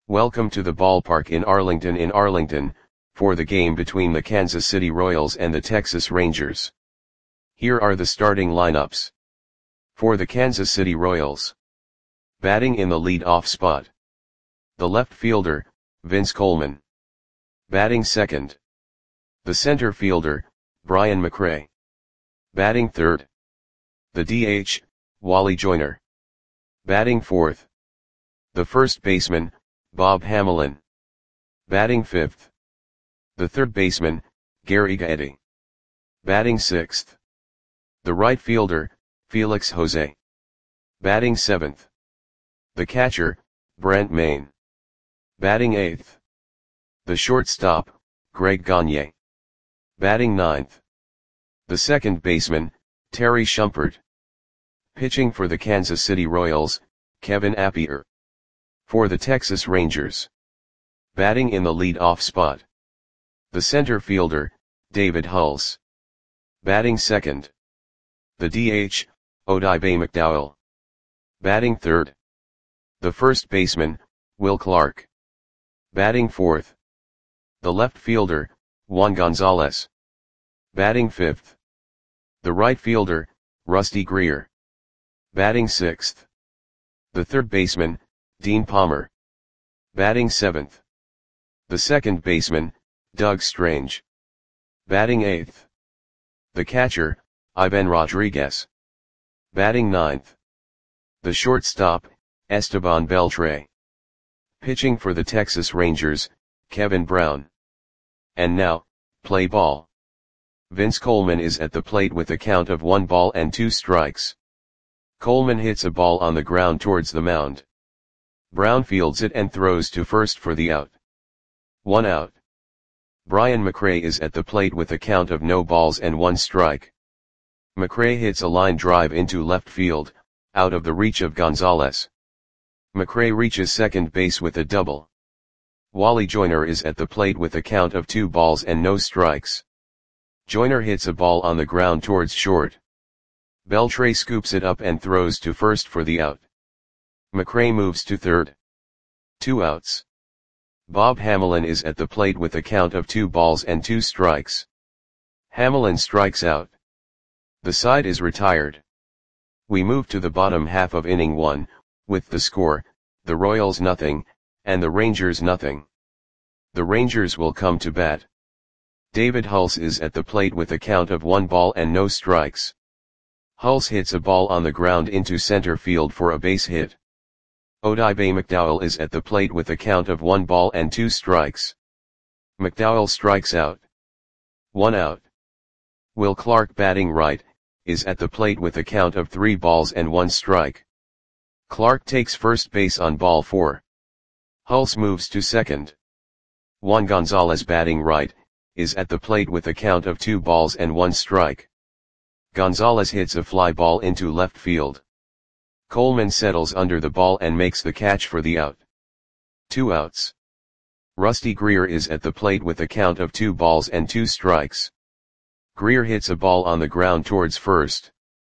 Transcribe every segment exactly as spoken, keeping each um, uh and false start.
Welcome to the ballpark in Arlington in Arlington, for the game between the Kansas City Royals and the Texas Rangers. Here are the starting lineups. For the Kansas City Royals. Batting in the lead-off spot. The left fielder, Vince Coleman. Batting second. The center fielder, Brian McRae. Batting third. The D H, Wally Joyner. Batting fourth. The first baseman, Bob Hamelin. Batting fifth. The third baseman, Gary Gaetti. Batting sixth. The right fielder, Felix Jose. Batting seventh. The catcher, Brent Mayne. Batting eighth. The shortstop, Greg Gagne. Batting ninth. The second baseman, Terry Shumpert. Pitching for the Kansas City Royals, Kevin Appier. For the Texas Rangers. Batting in the lead-off spot. The center fielder, David Hulse. Batting second. The D H, Odibe McDowell. Batting third. The first baseman, Will Clark. Batting fourth. The left fielder, Juan Gonzalez. Batting fifth. The right fielder, Rusty Greer. Batting sixth. The third baseman, Dean Palmer. Batting seventh. The second baseman, Doug Strange. Batting eighth. The catcher, Ivan Rodriguez. Batting ninth. The shortstop, Esteban Beltre. Pitching for the Texas Rangers, Kevin Brown. And now, play ball. Vince Coleman is at the plate with a count of one ball and two strikes. Coleman hits a ball on the ground towards the mound. Brown fields it and throws to first for the out. One out. Brian McRae is at the plate with a count of no balls and one strike. McRae hits a line drive into left field, out of the reach of Gonzalez. McRae reaches second base with a double. Wally Joyner is at the plate with a count of two balls and no strikes. Joyner hits a ball on the ground towards short. Beltre scoops it up and throws to first for the out. McRae moves to third. Two outs. Bob Hamelin is at the plate with a count of two balls and two strikes. Hamelin strikes out. The side is retired. We move to the bottom half of inning one, with the score, the Royals nothing, and the Rangers nothing. The Rangers will come to bat. David Hulse is at the plate with a count of one ball and no strikes. Hulse hits a ball on the ground into center field for a base hit. Odibe McDowell is at the plate with a count of one ball and two strikes. McDowell strikes out. One out. Will Clark, batting right, is at the plate with a count of three balls and one strike. Clark takes first base on ball four. Hulse moves to second. Juan Gonzalez, batting right, is at the plate with a count of two balls and one strike. Gonzalez hits a fly ball into left field. Coleman settles under the ball and makes the catch for the out. Two outs. Rusty Greer is at the plate with a count of two balls and two strikes. Greer hits a ball on the ground towards first.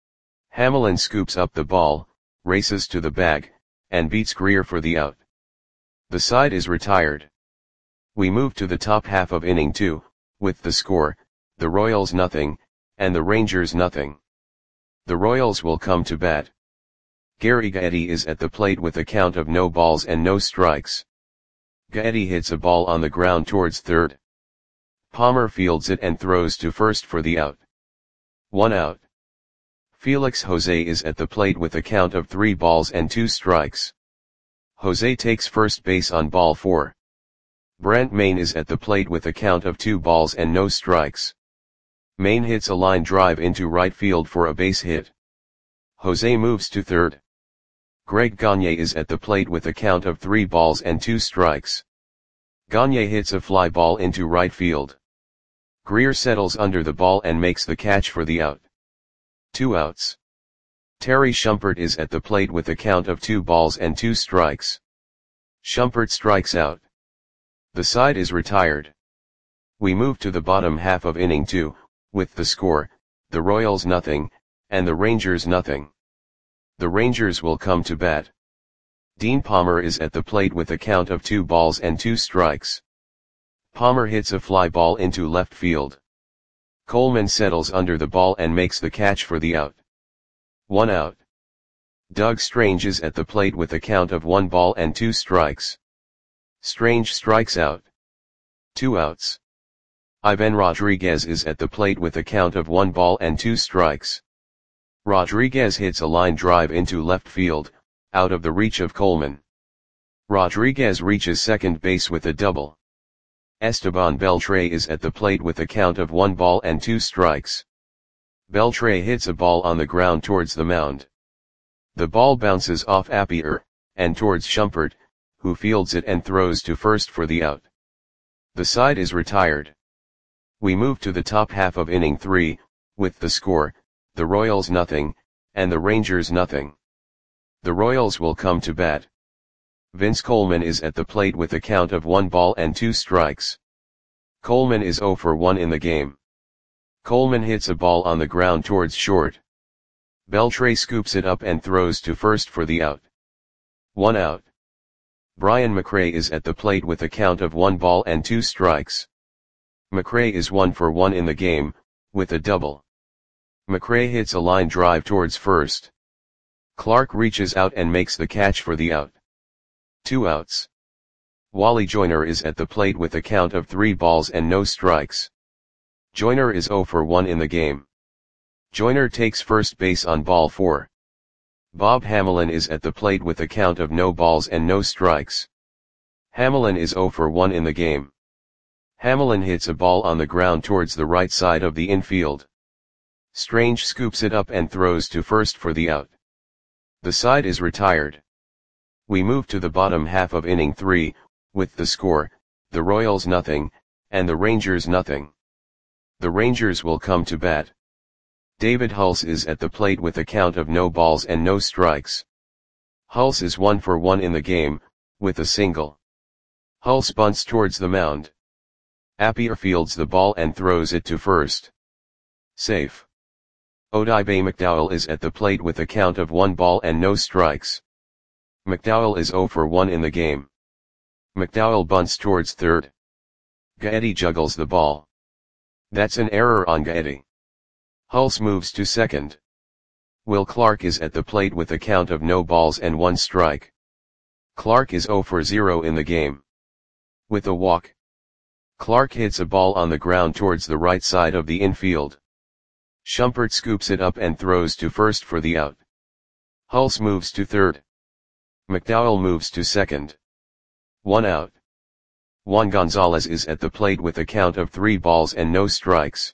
Hamelin scoops up the ball, races to the bag, and beats Greer for the out. The side is retired. We move to the top half of inning two, with the score, the Royals nothing, and the Rangers nothing. The Royals will come to bat. Gary Gaetti is at the plate with a count of no balls and no strikes. Gaetti hits a ball on the ground towards third. Palmer fields it and throws to first for the out. One out. Felix Jose is at the plate with a count of three balls and two strikes. Jose takes first base on ball four. Brent Mayne is at the plate with a count of two balls and no strikes. Mayne hits a line drive into right field for a base hit. Jose moves to third. Greg Gagne is at the plate with a count of three balls and two strikes. Gagne hits a fly ball into right field. Greer settles under the ball and makes the catch for the out. Two outs. Terry Shumpert is at the plate with a count of two balls and two strikes. Shumpert strikes out. The side is retired. We move to the bottom half of inning two, with the score, the Royals nothing, and the Rangers nothing. The Rangers will come to bat. Dean Palmer is at the plate with a count of two balls and two strikes. Palmer hits a fly ball into left field. Coleman settles under the ball and makes the catch for the out. One out. Doug Strange is at the plate with a count of one ball and two strikes. Strange strikes out. Two outs. Ivan Rodriguez is at the plate with a count of one ball and two strikes. Rodriguez hits a line drive into left field, out of the reach of Coleman. Rodriguez reaches second base with a double. Esteban Beltre is at the plate with a count of one ball and two strikes. Beltre hits a ball on the ground towards the mound. The ball bounces off Appier, and towards Shumpert, who fields it and throws to first for the out. The side is retired. We move to the top half of inning three, with the score, the Royals nothing, and the Rangers nothing. The Royals will come to bat. Vince Coleman is at the plate with a count of one ball and two strikes. Coleman is oh for one in the game. Coleman hits a ball on the ground towards short. Beltre scoops it up and throws to first for the out. One out. Brian McRae is at the plate with a count of one ball and two strikes. McRae is one for one in the game, with a double. McRae hits a line drive towards first. Clark reaches out and makes the catch for the out. Two outs. Wally Joyner is at the plate with a count of three balls and no strikes. Joyner is oh for one in the game. Joyner takes first base on ball four. Bob Hamelin is at the plate with a count of no balls and no strikes. Hamelin is oh for one in the game. Hamelin hits a ball on the ground towards the right side of the infield. Strange scoops it up and throws to first for the out. The side is retired. We move to the bottom half of inning three, with the score, the Royals nothing, and the Rangers nothing. The Rangers will come to bat. David Hulse is at the plate with a count of no balls and no strikes. Hulse is one for one in the game, with a single. Hulse bunts towards the mound. Appier fields the ball and throws it to first. Safe. Odibe McDowell is at the plate with a count of one ball and no strikes. McDowell is oh for one in the game. McDowell bunts towards third. Gaetti juggles the ball. That's an error on Gaetti. Hulse moves to second. Will Clark is at the plate with a count of no balls and one strike. Clark is oh for zero in the game. With a walk. Clark hits a ball on the ground towards the right side of the infield. Shumpert scoops it up and throws to first for the out. Hulse moves to third. McDowell moves to second. One out. Juan Gonzalez is at the plate with a count of three balls and no strikes.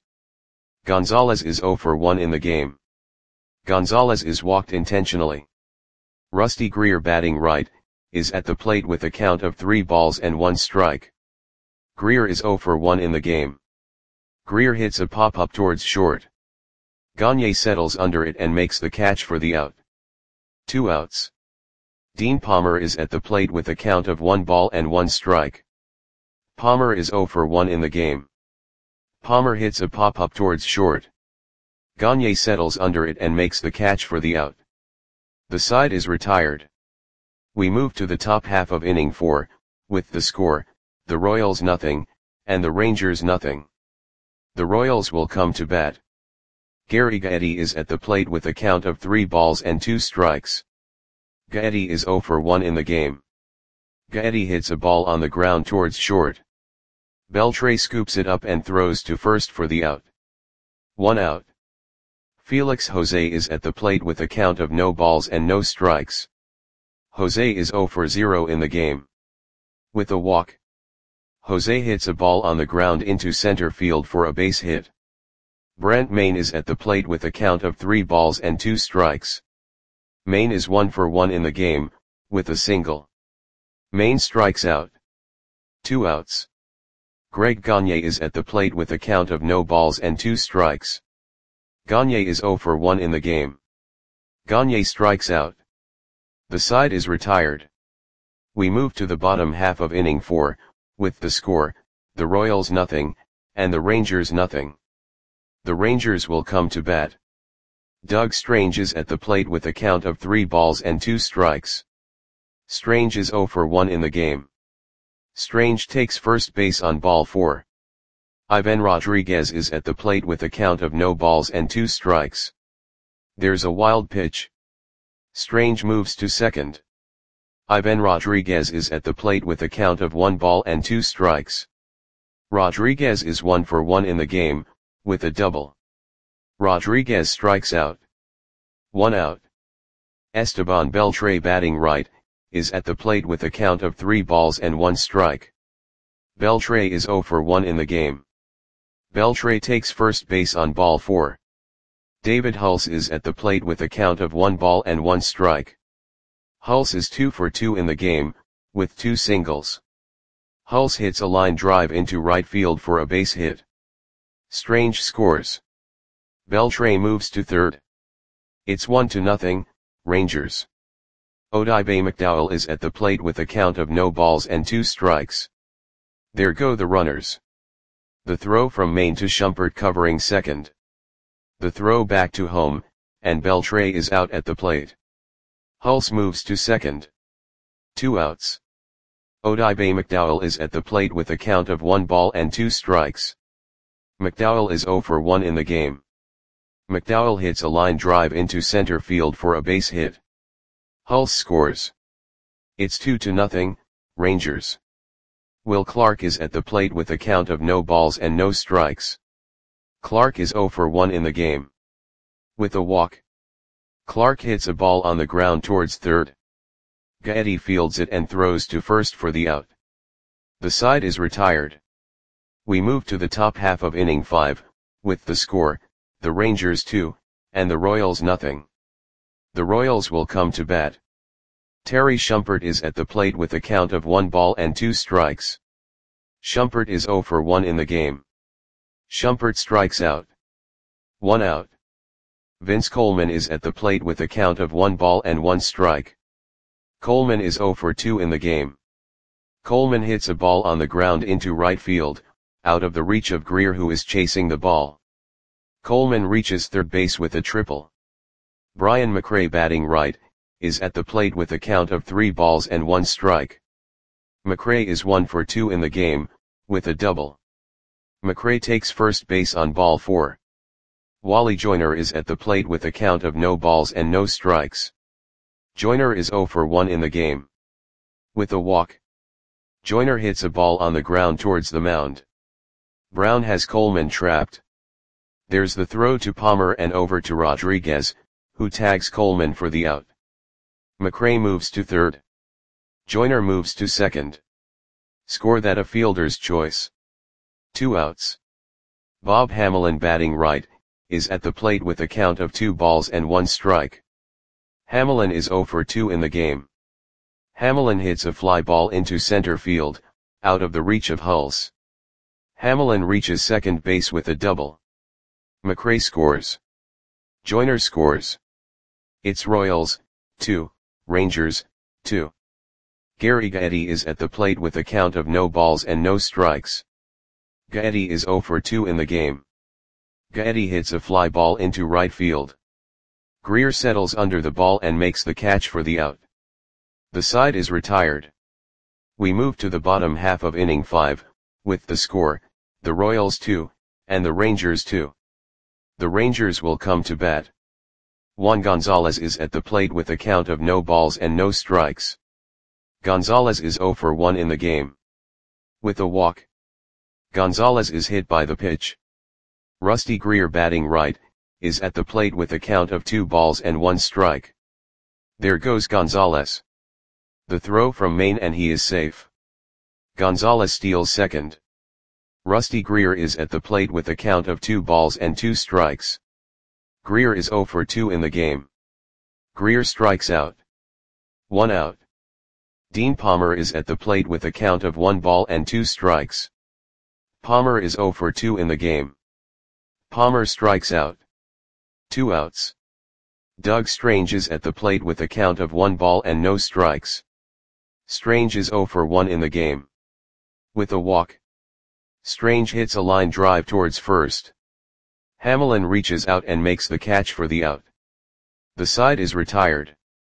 Gonzalez is oh for one in the game. Gonzalez is walked intentionally. Rusty Greer, batting right, is at the plate with a count of three balls and one strike. Greer is oh for one in the game. Greer hits a pop-up towards short. Gagne settles under it and makes the catch for the out. Two outs. Dean Palmer is at the plate with a count of one ball and one strike. Palmer is oh for one in the game. Palmer hits a pop-up towards short. Gagne settles under it and makes the catch for the out. The side is retired. We move to the top half of inning four, with the score, the Royals nothing, and the Rangers nothing. The Royals will come to bat. Gary Gaetti is at the plate with a count of three balls and two strikes. Gaetti is oh for one in the game. Gaetti hits a ball on the ground towards short. Beltre scoops it up and throws to first for the out. One out. Felix Jose is at the plate with a count of no balls and no strikes. Jose is oh for zero in the game. With a walk. Jose hits a ball on the ground into center field for a base hit. Brent Mayne is at the plate with a count of three balls and two strikes. Mayne is one for one in the game, with a single. Mayne strikes out. Two outs. Greg Gagne is at the plate with a count of no balls and two strikes. Gagne is oh for one in the game. Gagne strikes out. The side is retired. We move to the bottom half of inning four, with the score, the Royals nothing, and the Rangers nothing. The Rangers will come to bat. Doug Strange is at the plate with a count of three balls and two strikes. Strange is zero for one in the game. Strange takes first base on ball four. Ivan Rodriguez is at the plate with a count of no balls and two strikes. There's a wild pitch. Strange moves to second. Ivan Rodriguez is at the plate with a count of one ball and two strikes. Rodriguez is one for one in the game, with a double. Rodriguez strikes out. One out. Esteban Beltre, batting right, is at the plate with a count of three balls and one strike. Beltre is zero for one in the game. Beltre takes first base on ball four. David Hulse is at the plate with a count of one ball and one strike. Hulse is two for two in the game, with two singles. Hulse hits a line drive into right field for a base hit. Strange scores. Beltre moves to third. It's one to nothing, Rangers. Odibe McDowell is at the plate with a count of no balls and two strikes. There go the runners. The throw from Maine to Shumpert covering second. The throw back to home, and Beltre is out at the plate. Hulse moves to second. Two outs. Odibe McDowell is at the plate with a count of one ball and two strikes. McDowell is zero for one in the game. McDowell hits a line drive into center field for a base hit. Hulse scores. It's two to nothing, Rangers. Will Clark is at the plate with a count of no balls and no strikes. Clark is zero for one in the game. With a walk. Clark hits a ball on the ground towards third. Gaetti fields it and throws to first for the out. The side is retired. We move to the top half of inning five, with the score, the Rangers two, and the Royals nothing. The Royals will come to bat. Terry Shumpert is at the plate with a count of one ball and two strikes. Shumpert is zero for one in the game. Shumpert strikes out. One out. Vince Coleman is at the plate with a count of one ball and one strike. Coleman is zero for two in the game. Coleman hits a ball on the ground into right field, out of the reach of Greer, who is chasing the ball. Coleman reaches third base with a triple. Brian McRae, batting right, is at the plate with a count of three balls and one strike. McRae is one for two in the game, with a double. McRae takes first base on ball four. Wally Joyner is at the plate with a count of no balls and no strikes. Joyner is zero for one in the game. With a walk. Joyner hits a ball on the ground towards the mound. Brown has Coleman trapped. There's the throw to Palmer and over to Rodriguez, who tags Coleman for the out. McRae moves to third. Joyner moves to second. Score that a fielder's choice. Two outs. Bob Hamelin, batting right, is at the plate with a count of two balls and one strike. Hamelin is zero for two in the game. Hamelin hits a fly ball into center field, out of the reach of Hulse. Hamelin reaches second base with a double. McRae scores. Joyner scores. It's Royals, two, Rangers, two. Gary Gaetti is at the plate with a count of no balls and no strikes. Gaetti is zero for two in the game. Gaetti hits a fly ball into right field. Greer settles under the ball and makes the catch for the out. The side is retired. We move to the bottom half of inning five, with the score, the Royals two, and the Rangers two. The Rangers will come to bat. Juan Gonzalez is at the plate with a count of no balls and no strikes. Gonzalez is zero for one in the game. With a walk. Gonzalez is hit by the pitch. Rusty Greer, batting right, is at the plate with a count of two balls and one strike. There goes Gonzalez. The throw from Maine and he is safe. Gonzalez steals second. Rusty Greer is at the plate with a count of two balls and two strikes. Greer is zero for two in the game. Greer strikes out. One out. Dean Palmer is at the plate with a count of one ball and two strikes. Palmer is zero for two in the game. Palmer strikes out. Two outs. Doug Strange is at the plate with a count of one ball and no strikes. Strange is zero for one in the game. With a walk. Strange hits a line drive towards first. Hamelin reaches out and makes the catch for the out. The side is retired.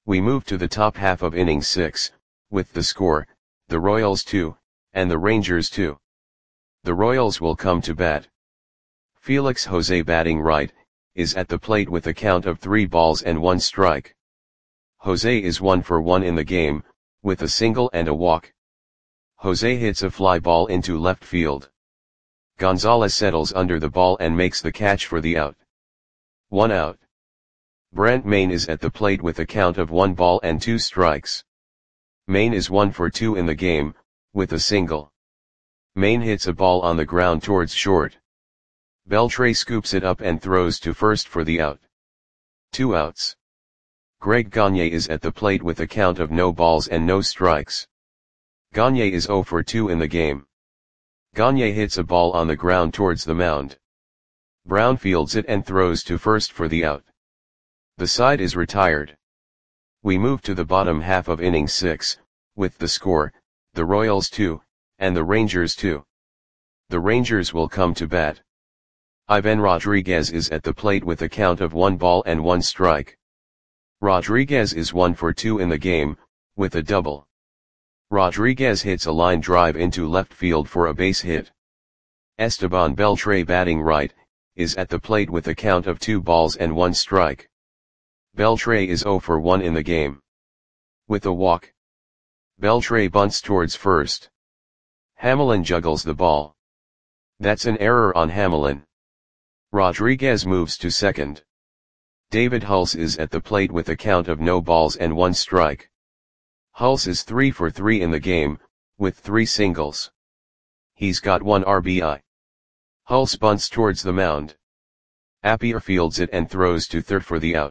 We move to the top half of inning six, with the score, the Royals two, and the Rangers two. The Royals will come to bat. Felix Jose, batting right, is at the plate with a count of three balls and one strike. Jose is one for one in the game, with a single and a walk. Jose hits a fly ball into left field. Gonzalez settles under the ball and makes the catch for the out. One out. Brent Mayne is at the plate with a count of one ball and two strikes. Mayne is one for two in the game, with a single. Mayne hits a ball on the ground towards short. Beltre scoops it up and throws to first for the out. Two outs. Greg Gagne is at the plate with a count of no balls and no strikes. Gagne is zero for two in the game. Gagne hits a ball on the ground towards the mound. Brown fields it and throws to first for the out. The side is retired. We move to the bottom half of inning six, with the score, the Royals two, and the Rangers two. The Rangers will come to bat. Ivan Rodriguez is at the plate with a count of one ball and one strike. Rodriguez is one for two in the game, with a double. Rodriguez hits a line drive into left field for a base hit. Esteban Beltre, batting right, is at the plate with a count of two balls and one strike. Beltre is zero for one in the game. With a walk. Beltre bunts towards first. Hamelin juggles the ball. That's an error on Hamelin. Rodriguez moves to second. David Hulse is at the plate with a count of no balls and one strike. Hulse is three for three in the game, with three singles. He's got one R B I. Hulse bunts towards the mound. Appier fields it and throws to third for the out.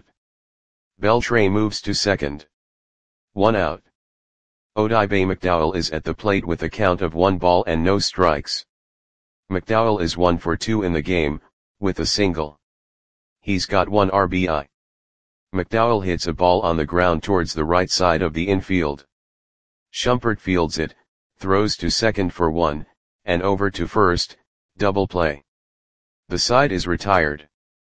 Beltre moves to second. One out. Odibe McDowell is at the plate with a count of one ball and no strikes. McDowell is one for two in the game, with a single. He's got one R B I. McDowell hits a ball on the ground towards the right side of the infield. Shumpert fields it, throws to second for one, and over to first, double play. The side is retired.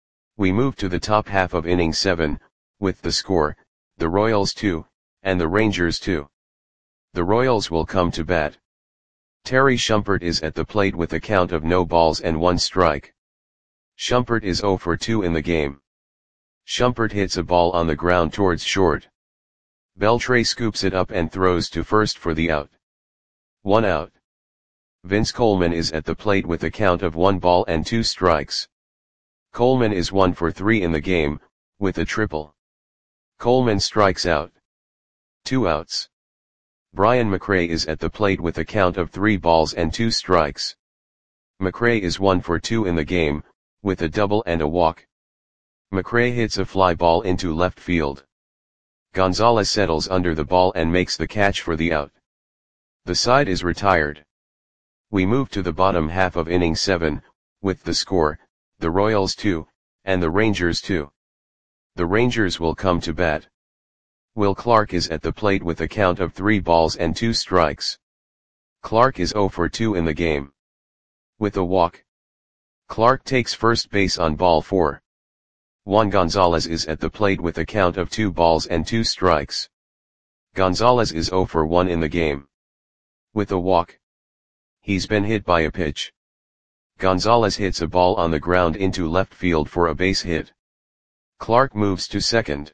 We move to the top half of inning seven, with the score, the Royals two, and the Rangers two. The Royals will come to bat. Terry Shumpert is at the plate with a count of no balls and one strike. Shumpert is zero for two in the game. Shumpert hits a ball on the ground towards short. Beltre scoops it up and throws to first for the out. One out. Vince Coleman is at the plate with a count of one ball and two strikes. Coleman is one for three in the game, with a triple. Coleman strikes out. Two outs. Brian McRae is at the plate with a count of three balls and two strikes. McRae is one for two in the game, with a double and a walk. McRae hits a fly ball into left field. Gonzalez settles under the ball and makes the catch for the out. The side is retired. We move to the bottom half of inning seven, with the score, the Royals two, and the Rangers two. The Rangers will come to bat. Will Clark is at the plate with a count of three balls and two strikes. Clark is zero for two in the game. With a walk. Clark takes first base on ball four. Juan Gonzalez is at the plate with a count of two balls and two strikes. Gonzalez is zero for one in the game. With a walk. He's been hit by a pitch. Gonzalez hits a ball on the ground into left field for a base hit. Clark moves to second.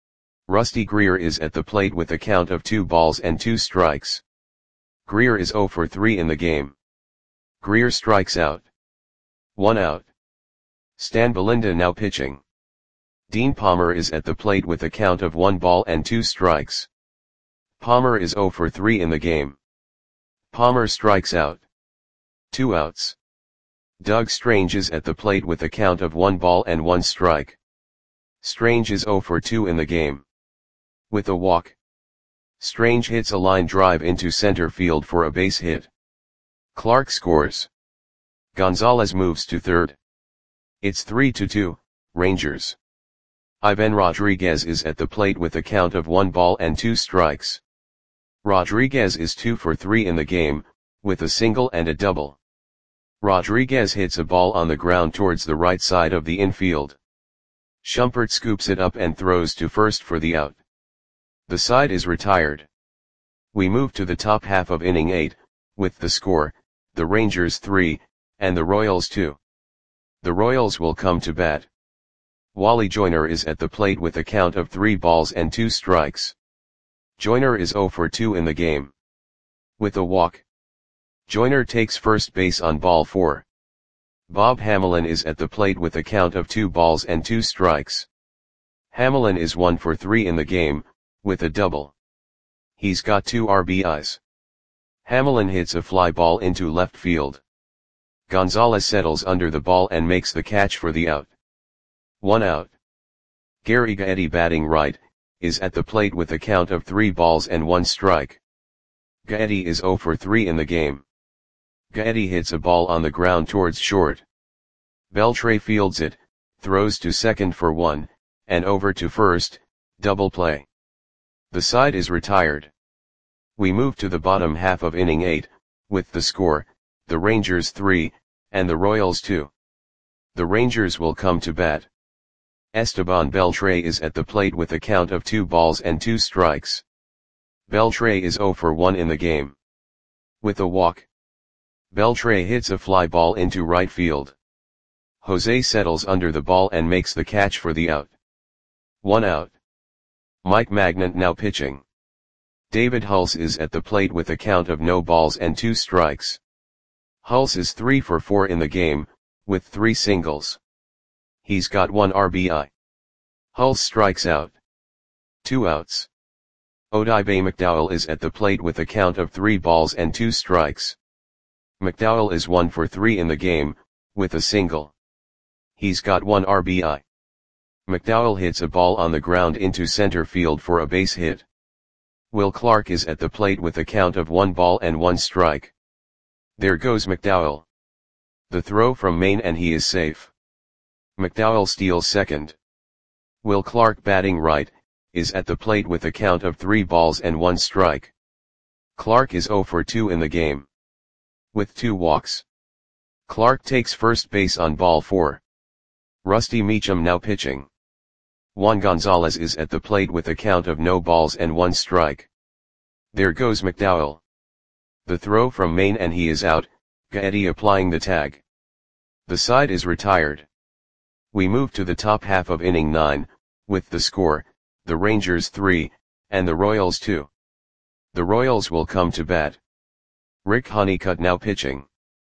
Rusty Greer is at the plate with a count of two balls and two strikes. Greer is zero for three in the game. Greer strikes out. One out. Stan Belinda now pitching. Dean Palmer is at the plate with a count of one ball and two strikes. Palmer is zero for three in the game. Palmer strikes out. Two outs. Doug Strange is at the plate with a count of one ball and one strike. Strange is zero for two in the game. With a walk. Strange hits a line drive into center field for a base hit. Clark scores. Gonzalez moves to third. It's three to two, Rangers. Ivan Rodriguez is at the plate with a count of one ball and two strikes. Rodriguez is two for three in the game, with a single and a double. Rodriguez hits a ball on the ground towards the right side of the infield. Shumpert scoops it up and throws to first for the out. The side is retired. We move to the top half of inning eight, with the score, the Rangers three, and the Royals two. The Royals will come to bat. Wally Joyner is at the plate with a count of three balls and two strikes. Joyner is zero for two in the game. With a walk. Joyner takes first base on ball four. Bob Hamelin is at the plate with a count of two balls and two strikes. Hamelin is one for three in the game, with a double. He's got two R B Is. Hamelin hits a fly ball into left field. Gonzalez settles under the ball and makes the catch for the out. One out. Gary Gaetti, batting right, is at the plate with a count of three balls and one strike. Gaetti is zero for three in the game. Gaetti hits a ball on the ground towards short. Beltre fields it, throws to second for one, and over to first, double play. The side is retired. We move to the bottom half of inning eight, with the score, the Rangers three, and the Royals two. The Rangers will come to bat. Esteban Beltre is at the plate with a count of two balls and two strikes. Beltre is zero for one in the game. With a walk. Beltre hits a fly ball into right field. Jose settles under the ball and makes the catch for the out. One out. Mike Magnant now pitching. David Hulse is at the plate with a count of no balls and two strikes. Hulse is three for four in the game, with three singles. He's got one R B I. Hulse strikes out. Two outs. Odibe McDowell is at the plate with a count of three balls and two strikes. McDowell is one for three in the game, with a single. He's got one R B I. McDowell hits a ball on the ground into center field for a base hit. Will Clark is at the plate with a count of one ball and one strike. There goes McDowell. The throw from Maine and he is safe. McDowell steals second. Will Clark, batting right, is at the plate with a count of three balls and one strike. Clark is zero for two in the game. With two walks. Clark takes first base on ball four. Rusty Meacham now pitching. Juan Gonzalez is at the plate with a count of no balls and one strike. There goes McDowell. The throw from Maine and he is out, Gaetti applying the tag. The side is retired. We move to the top half of inning nine, with the score, the Rangers three, and the Royals two. The Royals will come to bat. Rick Honeycutt now pitching.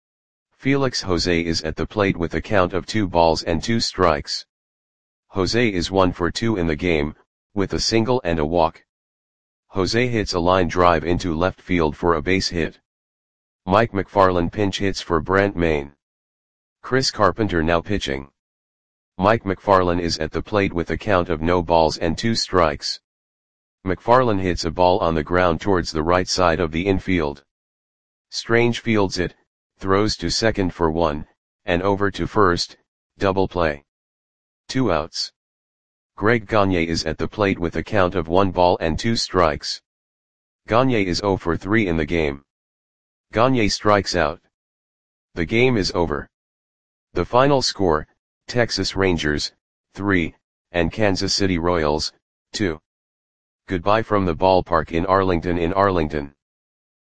Felix Jose is at the plate with a count of two balls and two strikes. Jose is one for two in the game, with a single and a walk. Jose hits a line drive into left field for a base hit. Mike McFarland pinch hits for Brent Maine. Chris Carpenter now pitching. Mike McFarland is at the plate with a count of no balls and two strikes. McFarland hits a ball on the ground towards the right side of the infield. Strange fields it, throws to second for one, and over to first, double play. Two outs. Greg Gagne is at the plate with a count of one ball and two strikes. Gagne is zero for three in the game. Gagne strikes out. The game is over. The final score, Texas Rangers, three, and Kansas City Royals, two. Goodbye from the ballpark in Arlington in Arlington.